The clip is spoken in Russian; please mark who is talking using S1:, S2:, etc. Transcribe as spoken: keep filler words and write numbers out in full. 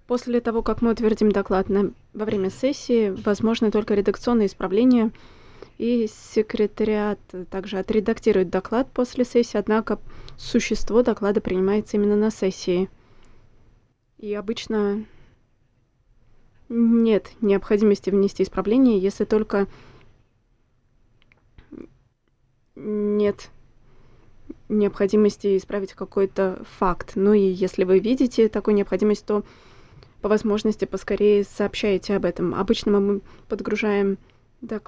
S1: После того, как мы утвердим доклад на во время сессии, возможны только редакционные исправления, и секретариат также отредактирует доклад после сессии, однако существо доклада принимается именно на сессии. И обычно нет необходимости внести исправления, если только нет необходимости исправить какой-то факт. Ну и если вы видите такую необходимость, то по возможности поскорее сообщайте об этом. Обычно мы подгружаем доклад